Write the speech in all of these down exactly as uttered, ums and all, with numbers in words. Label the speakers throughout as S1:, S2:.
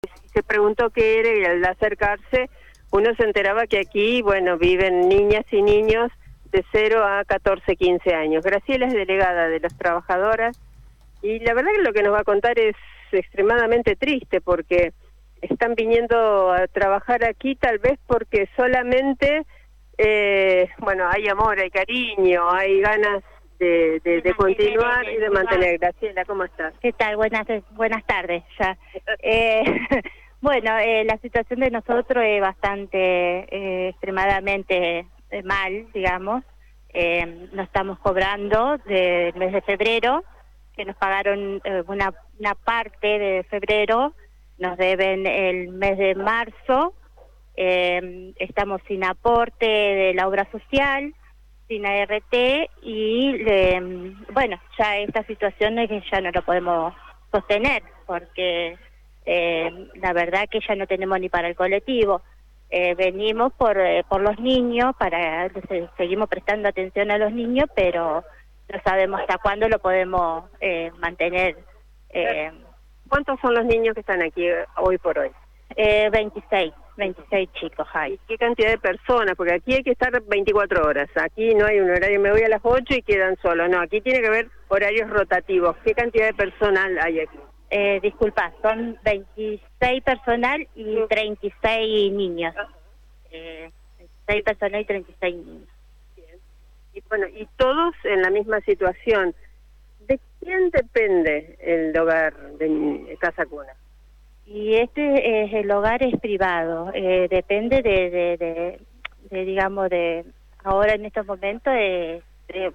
S1: Se preguntó qué era y al acercarse uno se enteraba que aquí, bueno, viven niñas y niños de cero a catorce, quince años. Graciela es delegada de las trabajadoras y la verdad que lo que nos va a contar es extremadamente triste porque están viniendo a trabajar aquí tal vez porque solamente, eh, bueno, hay amor, hay cariño, hay ganas de, de, de continuar y de mantener. Graciela, ¿cómo estás?
S2: ¿Qué tal? Buenas buenas tardes ya. eh, bueno, eh, la situación de nosotros es bastante, eh, extremadamente eh, mal, digamos. Eh, no estamos cobrando del mes de febrero, que nos pagaron eh, una, una parte de febrero, nos deben el mes de marzo, eh, estamos sin aporte de la obra social, sin A R T y eh, bueno, ya esta situación es que ya no lo podemos sostener porque eh, la verdad que ya no tenemos ni para el colectivo. Eh, venimos por eh, por los niños, para se, seguimos prestando atención a los niños, pero no sabemos hasta cuándo lo podemos eh, mantener. Eh,
S1: ¿Cuántos son los niños que están aquí hoy por hoy?
S2: Eh, veintiséis, veintiséis chicos hay.
S1: ¿Y qué cantidad de personas? Porque aquí hay que estar veinticuatro horas, aquí no hay un horario, me voy a las ocho y quedan solos, no, aquí tiene que haber horarios rotativos. ¿Qué cantidad de personal hay aquí?
S2: Eh, disculpa, son veintiséis personal y treinta y seis niños. Eh, veintiséis personal y treinta y seis niños.
S1: Bien. Y bueno, y todos en la misma situación. ¿De quién depende el hogar de Casa Cuna?
S2: Y este es el hogar es privado, eh, depende de, de, de, de, digamos, de ahora en estos momentos de, de,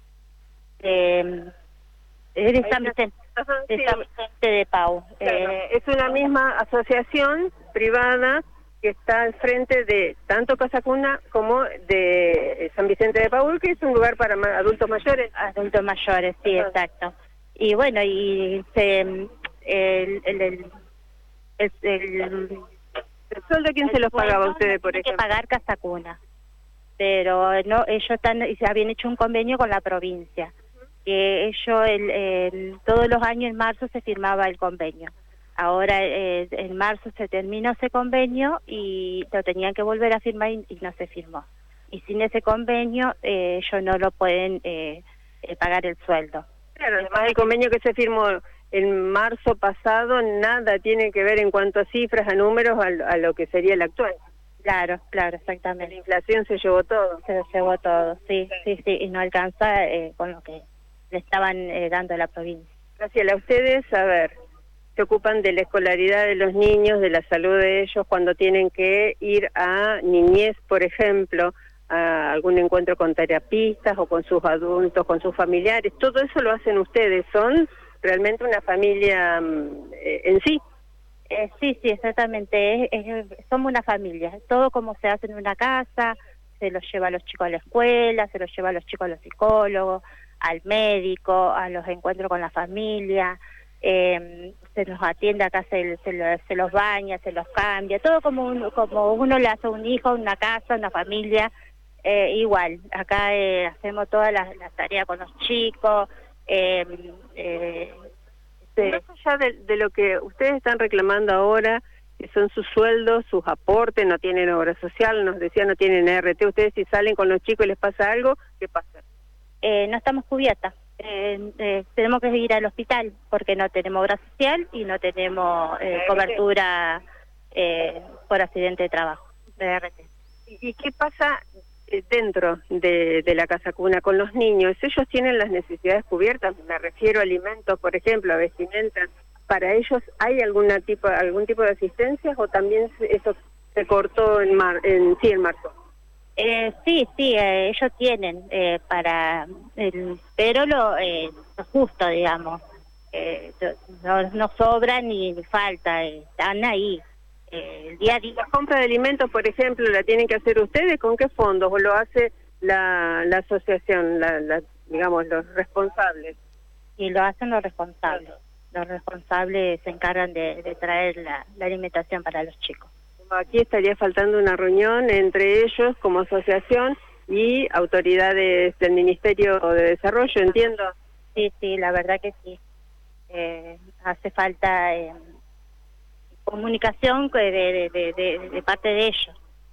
S2: de, de San Vicente, de, San Vicente de Pau.
S1: Claro,
S2: eh,
S1: es una misma asociación privada que está al frente de tanto Casa Cuna como de San Vicente de Paúl, que es un lugar para adultos mayores.
S2: Adultos mayores, sí, uh-huh. Exacto. Y bueno, y se, el, el, el El, el,
S1: ¿El sueldo quién se los pagaba a ustedes, por ejemplo?
S2: Que pagar Casa Cuna, pero no, ellos están, habían hecho un convenio con la provincia, que ellos el, el, todos los años en marzo se firmaba el convenio. Ahora eh, en marzo se terminó ese convenio y lo tenían que volver a firmar y, y no se firmó. Y sin ese convenio eh, ellos no lo pueden eh, eh, pagar el sueldo.
S1: Claro, además el convenio que se firmó en marzo pasado nada tiene que ver en cuanto a cifras, a números, a, a lo que sería el actual.
S2: Claro, claro, exactamente.
S1: La inflación se llevó todo.
S2: Se llevó todo, sí, sí, sí, y no alcanza eh, con lo que le estaban eh, dando a la provincia.
S1: Graciela, ustedes, a ver, se ocupan de la escolaridad de los niños, de la salud de ellos, cuando tienen que ir a niñez, por ejemplo, a algún encuentro con terapistas o con sus adultos, con sus familiares, todo eso lo hacen ustedes, son realmente una familia eh, en sí.
S2: Eh, sí, sí, exactamente, es, es, somos una familia, todo como se hace en una casa, se los lleva a los chicos a la escuela, se los lleva a los chicos a los psicólogos, al médico, a los encuentros con la familia, eh, se los atiende acá, se, se, los, se los baña, se los cambia, todo como, un, como uno le hace a un hijo, una casa, una familia, eh, igual, acá eh, hacemos todas las, las tareas con los chicos. Eh, eh,
S1: sí. Más allá de, de lo que ustedes están reclamando ahora, que son sus sueldos, sus aportes, no tienen obra social, nos decían no tienen R T, ustedes si salen con los chicos y les pasa algo, ¿qué pasa?
S2: Eh, no estamos cubiertas, eh, eh, tenemos que ir al hospital porque no tenemos obra social y no tenemos eh, cobertura eh, por accidente de trabajo, de R T.
S1: ¿Y, y qué pasa dentro de, de la Casa Cuna con los niños? ¿Ellos tienen las necesidades cubiertas? Me refiero a alimentos, por ejemplo, a vestimenta. ¿Para ellos hay alguna tipo, algún tipo de asistencia o también eso se cortó en, mar, en sí en marzo?
S2: Eh, sí, sí, eh, ellos tienen eh, para, el, pero lo, eh, lo justo, digamos. Eh, no, no sobra ni, ni falta, eh, están ahí. Eh, el día a día.
S1: La compra de alimentos, por ejemplo, ¿la tienen que hacer ustedes? ¿Con qué fondos? ¿O lo hace la, la asociación, la, la, digamos, los responsables?
S2: Y lo hacen los responsables. Los responsables se encargan de, de traer la, la alimentación para los chicos.
S1: Aquí estaría faltando una reunión entre ellos como asociación y autoridades del Ministerio de Desarrollo, entiendo.
S2: Sí, sí, la verdad que sí. Eh, hace falta... Eh, comunicación de, de, de, de, de parte de ellos,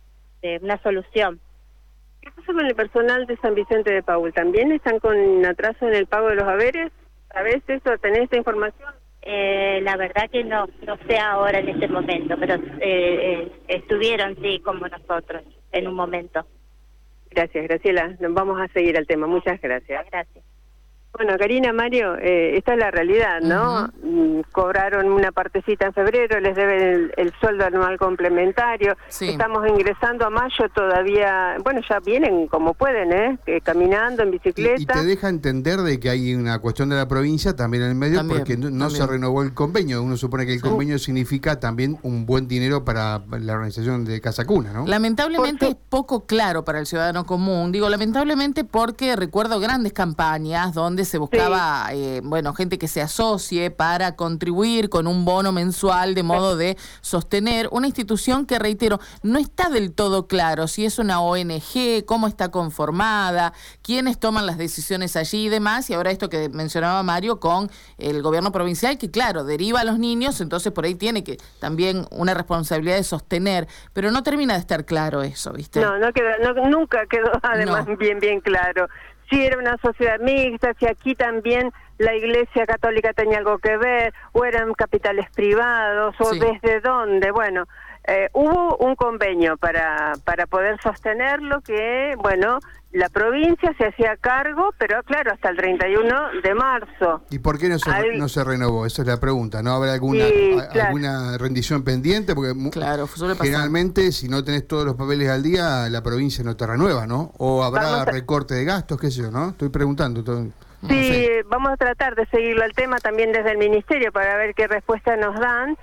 S2: de una solución.
S1: ¿Qué pasa con el personal de San Vicente de Paúl? ¿También están con atraso en el pago de los haberes? ¿Sabés eso? ¿Tenés esta información?
S2: Eh, la verdad que no, no sé ahora en este momento, pero eh, eh, estuvieron, sí, como nosotros, en un momento.
S1: Gracias, Graciela. Nos vamos a seguir al tema. Muchas gracias.
S2: Gracias.
S1: Bueno, Karina, Mario, eh, esta es la realidad, ¿no? Uh-huh. Mm, cobraron una partecita en febrero, les deben el, el sueldo anual complementario. Sí. Estamos ingresando a mayo todavía, bueno, ya vienen como pueden, ¿eh? Eh, caminando, en bicicleta.
S3: Y, y te deja entender de que hay una cuestión de la provincia también en el medio, también, porque no, no se renovó el convenio. Uno supone que el sí. convenio significa también un buen dinero para la organización de Casa Cuna, ¿no?
S4: Lamentablemente es poco claro para el ciudadano común. Digo, lamentablemente porque recuerdo grandes campañas donde se buscaba, sí. eh, bueno, gente que se asocie para contribuir con un bono mensual de modo de sostener una institución que, reitero, no está del todo claro si es una O N G, cómo está conformada, quiénes toman las decisiones allí y demás, y ahora esto que mencionaba Mario con el gobierno provincial, que claro, deriva a los niños, entonces por ahí tiene que también una responsabilidad de sostener, pero no termina de estar claro eso, ¿viste?
S1: No, no quedó, no, nunca quedó además no. bien, bien claro. Si era una sociedad mixta, si aquí también la Iglesia Católica tenía algo que ver, o eran capitales privados, o sí. desde dónde. Bueno, eh, hubo un convenio para para poder sostenerlo que, bueno, la provincia se hacía cargo, pero claro, hasta el treinta y uno de marzo.
S3: ¿Y por qué no se, Al... no se renovó? Esa es la pregunta. ¿No habrá alguna sí, a, claro. alguna rendición pendiente? Porque
S4: claro,
S3: generalmente, si no tenés todos los papeles al día, la provincia no te renueva, ¿no? O habrá a... recorte de gastos, qué sé yo, ¿no? Estoy preguntando. Todo,
S1: sí, no sé. Vamos a tratar de seguirlo al tema también desde el Ministerio para ver qué respuesta nos dan,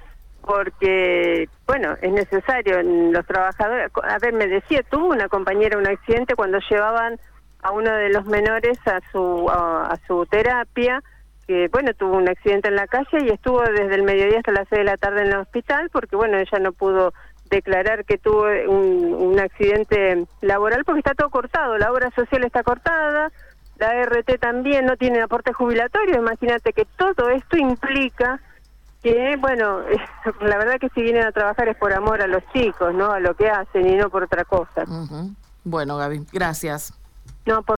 S1: porque, bueno, es necesario. Los trabajadores, a ver, me decía, tuvo una compañera un accidente cuando llevaban a uno de los menores a su a, a su terapia, que, bueno, tuvo un accidente en la calle y estuvo desde el mediodía hasta las seis de la tarde en el hospital, porque, bueno, ella no pudo declarar que tuvo un, un accidente laboral porque está todo cortado, la obra social está cortada, la R T también no tiene aporte jubilatorio. Imagínate que todo esto implica que, bueno, la verdad que si vienen a trabajar es por amor a los chicos, ¿no? A lo que hacen y no por otra cosa.
S4: Uh-huh. Bueno, Gaby, gracias.
S1: No, por